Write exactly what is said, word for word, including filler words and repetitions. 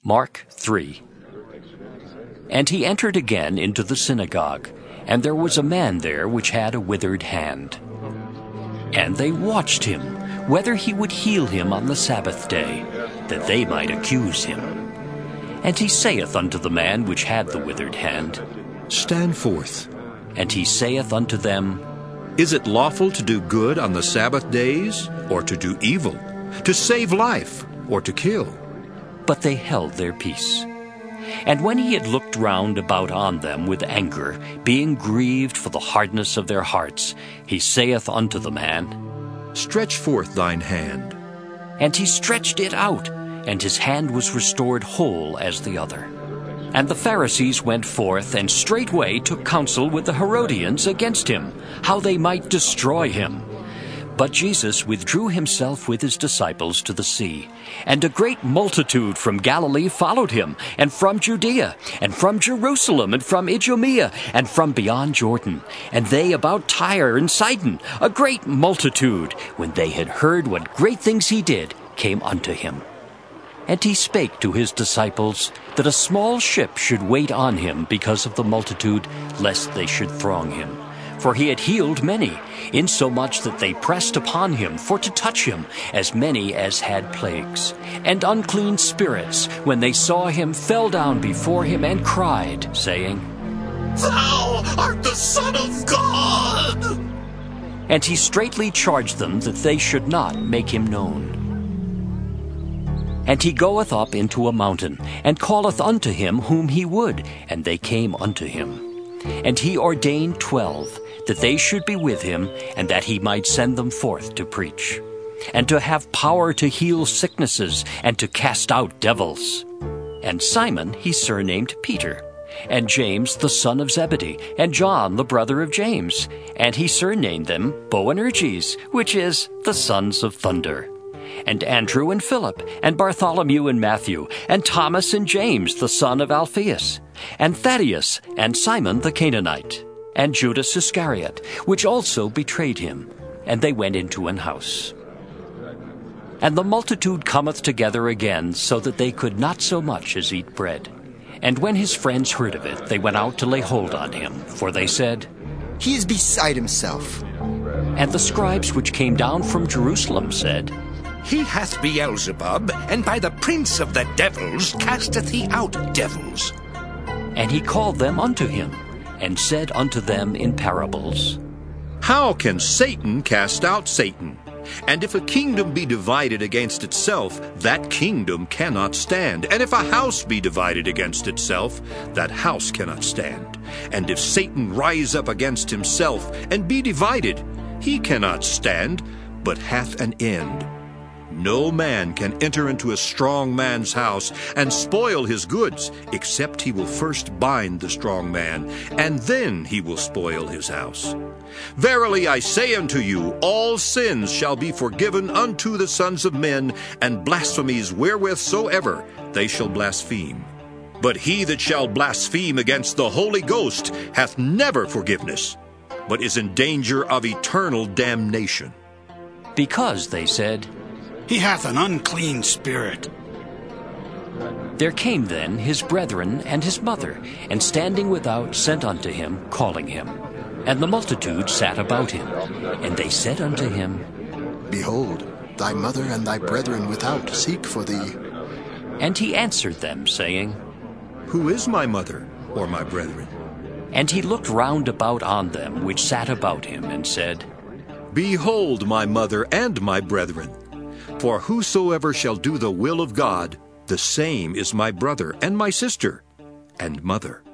Mark three. And he entered again into the synagogue, and there was a man there which had a withered hand. And they watched him, whether he would heal him on the Sabbath day, that they might accuse him. And he saith unto the man which had the withered hand, Stand forth. And he saith unto them, Is it lawful to do good on the Sabbath days, or to do evil, to save life, or to kill? But they held their peace. And when he had looked round about on them with anger, being grieved for the hardness of their hearts, he saith unto the man, Stretch forth thine hand. And he stretched it out, and his hand was restored whole as the other. And the Pharisees went forth, and straightway took counsel with the Herodians against him, how they might destroy him. But Jesus withdrew himself with his disciples to the sea. And a great multitude from Galilee followed him, and from Judea, and from Jerusalem, and from Idumea, and from beyond Jordan, and they about Tyre and Sidon, a great multitude, when they had heard what great things he did, came unto him. And he spake to his disciples that a small ship should wait on him because of the multitude, lest they should throng him. For he had healed many, insomuch that they pressed upon him for to touch him, as many as had plagues. And unclean spirits, when they saw him, fell down before him and cried, saying, Thou art the Son of God! And he straitly charged them that they should not make him known. And he goeth up into a mountain, and calleth unto him whom he would, and they came unto him. And he ordained twelve, that they should be with him, and that he might send them forth to preach, and to have power to heal sicknesses, and to cast out devils. And Simon he surnamed Peter, and James the son of Zebedee, and John the brother of James, and he surnamed them Boanerges, which is the sons of thunder. And Andrew and Philip, and Bartholomew and Matthew, and Thomas and James the son of Alphaeus, and Thaddeus, and Simon the Canaanite, and Judas Iscariot, which also betrayed him. And they went into an house. And the multitude cometh together again, so that they could not so much as eat bread. And when his friends heard of it, they went out to lay hold on him, for they said, He is beside himself. And the scribes which came down from Jerusalem said, He hath Beelzebub, and by the prince of the devils casteth he out devils. And he called them unto him, and said unto them in parables, How can Satan cast out Satan? And if a kingdom be divided against itself, that kingdom cannot stand. And if a house be divided against itself, that house cannot stand. And if Satan rise up against himself, and be divided, he cannot stand, but hath an end. No man can enter into a strong man's house and spoil his goods, except he will first bind the strong man, and then he will spoil his house. Verily I say unto you, all sins shall be forgiven unto the sons of men, and blasphemies wherewith soever they shall blaspheme. But he that shall blaspheme against the Holy Ghost hath never forgiveness, but is in danger of eternal damnation. Because they said, He hath an unclean spirit. There came then his brethren and his mother, and standing without sent unto him, calling him. And the multitude sat about him. And they said unto him, Behold, thy mother and thy brethren without seek for thee. And he answered them, saying, Who is my mother or my brethren? And he looked round about on them which sat about him, and said, Behold my mother and my brethren. For whosoever shall do the will of God, the same is my brother and my sister and mother.